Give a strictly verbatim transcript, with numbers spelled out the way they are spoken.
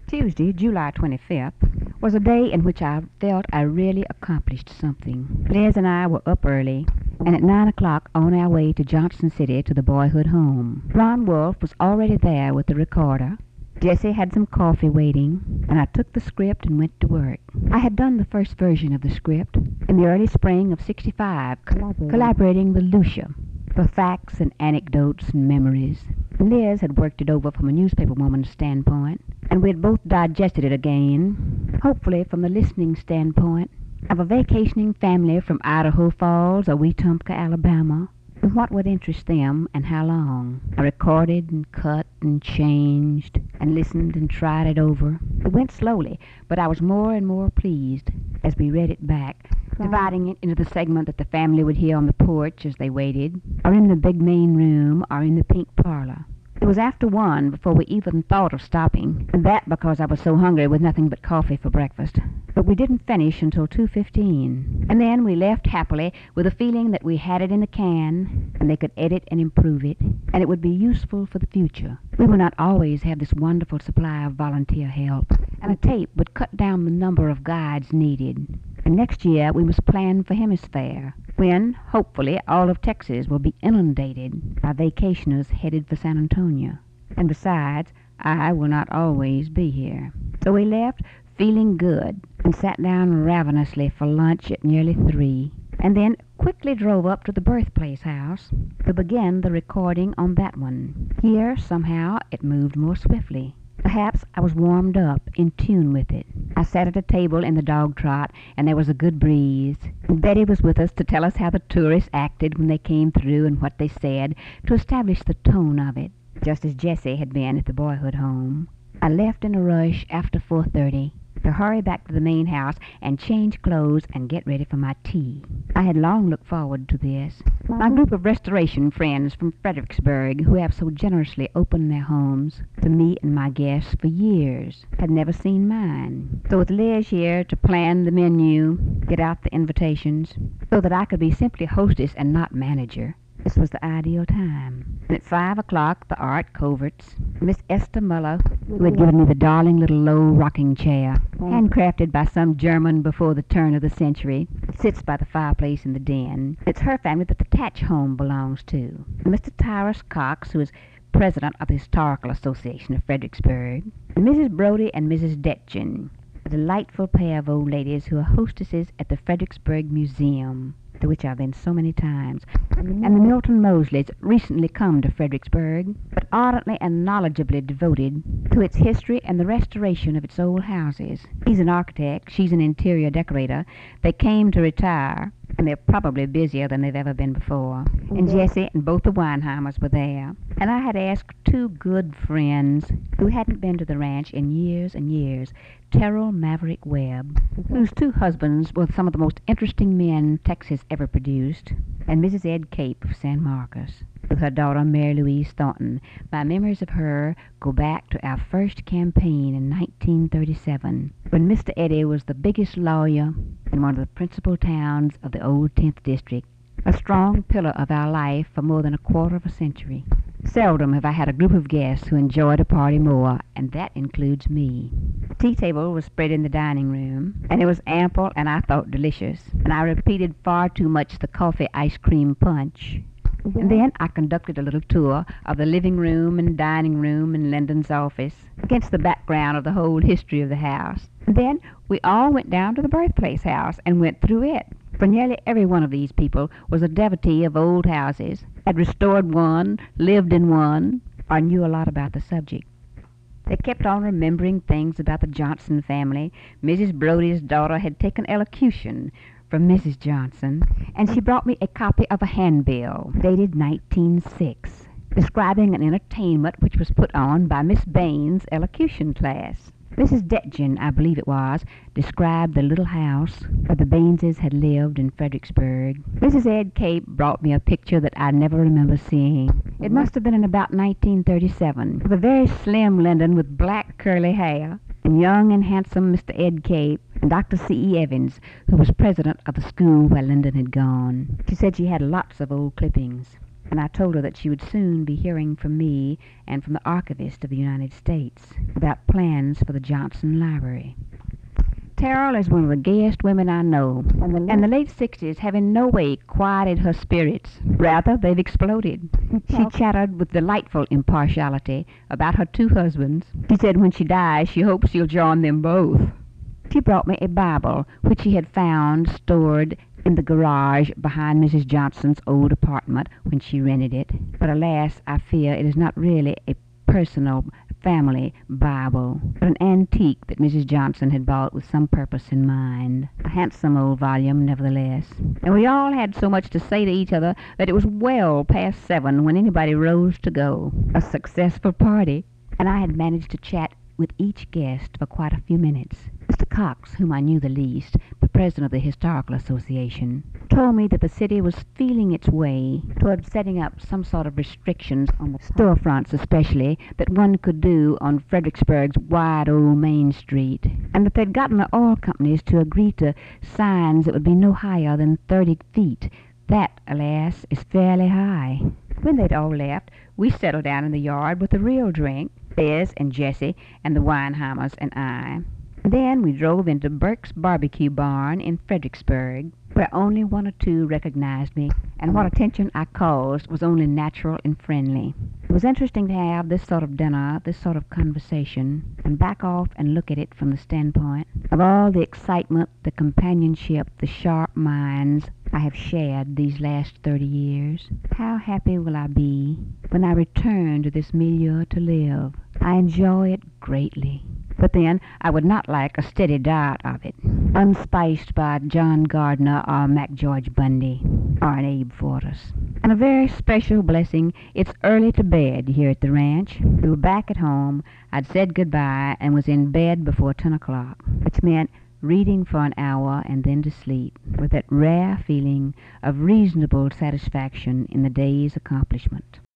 Tuesday, July twenty-fifth, was a day in which I felt I really accomplished something. Liz and I were up early, and at nine o'clock on our way to Johnson City to the boyhood home. Ron Wolf was already there with the recorder. Jessie had some coffee waiting, and I took the script and went to work. I had done the first version of the script in the early spring of sixty-five, collaborating, collaborating with Lucia for facts and anecdotes and memories. Liz had worked it over from a newspaper woman's standpoint, and we had both digested it again, hopefully from the listening standpoint of a vacationing family from Idaho Falls or Wetumpka, Alabama, and what would interest them and how long. I recorded and cut and changed and listened and tried it over. It went slowly, but I was more and more pleased as we read it back, dividing it into the segment that the family would hear on the porch as they waited, or in the big main room, or in the pink parlor. It was after one before we even thought of stopping, and that because I was so hungry with nothing but coffee for breakfast. But we didn't finish until two fifteen, and then we left happily with a feeling that we had it in the can, and they could edit and improve it, and it would be useful for the future. We would not always have this wonderful supply of volunteer help, and a tape would cut down the number of guides needed. And next year we must plan for Hemisphere, when, hopefully, all of Texas will be inundated by vacationers headed for San Antonio. And besides, I will not always be here. So we left feeling good and sat down ravenously for lunch at nearly three, and then quickly drove up to the birthplace house to begin the recording on that one. Here, somehow, it moved more swiftly. Perhaps I was warmed up, in tune with it. I sat at a table in the dog trot, and there was a good breeze. And Betty was with us to tell us how the tourists acted when they came through and what they said, to establish the tone of it, just as Jessie had been at the boyhood home. I left in a rush after four thirty to hurry back to the main house and change clothes and get ready for my tea. I had long looked forward to this. My group of restoration friends from Fredericksburg, who have so generously opened their homes to me and my guests for years, had never seen mine. So with Liz here to plan the menu, get out the invitations, so that I could be simply hostess and not manager, this was the ideal time. And at five o'clock, the Art Coverts, Miss Esther Muller, who had given me the darling little low rocking chair, handcrafted by some German before the turn of the century, sits by the fireplace in the den. It's her family that the Tatch home belongs to. And Mister Tyrus Cox, who is president of the Historical Association of Fredericksburg, and Missus Brody and Missus Detjen, a delightful pair of old ladies who are hostesses at the Fredericksburg Museum, to which I've been so many times, and the Milton Mosleys, recently come to Fredericksburg, but ardently and knowledgeably devoted to its history and the restoration of its old houses. He's an architect, she's an interior decorator. They came to retire, and they're probably busier than they've ever been before. And Jessie and both the Weinheimers were there. And I had asked two good friends who hadn't been to the ranch in years and years, Terrell Maverick Webb, whose two husbands were some of the most interesting men Texas ever produced, and Missus Ed Cape of San Marcos, with her daughter Mary Louise Thornton. My memories of her go back to our first campaign in nineteen thirty-seven, when Mister Eddie was the biggest lawyer in one of the principal towns of the old tenth District, a strong pillar of our life for more than a quarter of a century. Seldom have I had a group of guests who enjoyed a party more, and that includes me. The tea table was spread in the dining room, and it was ample and I thought delicious, and I repeated far too much the coffee ice cream punch. And then I conducted a little tour of the living room and dining room and Lyndon's office, against the background of the whole history of the house. And then we all went down to the birthplace house and went through it. For nearly every one of these people was a devotee of old houses, had restored one, lived in one, or knew a lot about the subject. They kept on remembering things about the Johnson family. Missus Brody's daughter had taken elocution from Missus Johnson, and she brought me a copy of a handbill dated nineteen oh six, describing an entertainment which was put on by Miss Bain's elocution class. Missus Detjen, I believe it was, described the little house where the Bainses had lived in Fredericksburg. Missus Ed Cape brought me a picture that I never remember seeing. It must have been in about nineteen thirty-seven, of a very slim Lyndon with black curly hair, and young and handsome Mister Ed Cape, and Doctor C E Evans, who was president of the school where Lyndon had gone. She said she had lots of old clippings. and I told her that she would soon be hearing from me and from the Archivist of the United States about plans for the Johnson Library. Terrell is one of the gayest women I know, and the, and the late sixties have in no way quieted her spirits. Rather, they've exploded. She chattered with delightful impartiality about her two husbands. She said when she dies, she hopes she'll join them both. She brought me a Bible, which she had found stored in the garage behind Missus Johnson's old apartment when she rented it. But alas, I fear it is not really a personal family Bible, but an antique that Missus Johnson had bought with some purpose in mind. A handsome old volume, nevertheless. And we all had so much to say to each other that it was well past seven when anybody rose to go. A successful party. And I had managed to chat with each guest for quite a few minutes. Mister Cox, whom I knew the least, the president of the Historical Association, told me that the city was feeling its way toward setting up some sort of restrictions on the storefronts especially that one could do on Fredericksburg's wide old Main Street, and that they'd gotten the oil companies to agree to signs that would be no higher than thirty feet. That, alas, is fairly high. When they'd all left, we settled down in the yard with a real drink, Bez and Jessie and the Weinheimers and I. Then we drove into Burke's Barbecue Barn in Fredericksburg, where only one or two recognized me, and what attention I caused was only natural and friendly. It was interesting to have this sort of dinner, this sort of conversation, and back off and look at it from the standpoint of all the excitement, the companionship, the sharp minds I have shared these last thirty years. How happy will I be when I return to this milieu to live? I enjoy it greatly. But then I would not like a steady diet of it, unspiced by John Gardner or Mac George Bundy or an Abe Fortas. And a very special blessing, it's early to bed here at the ranch. We were back at home. I'd said goodbye and was in bed before ten o'clock, which meant reading for an hour and then to sleep, with that rare feeling of reasonable satisfaction in the day's accomplishment.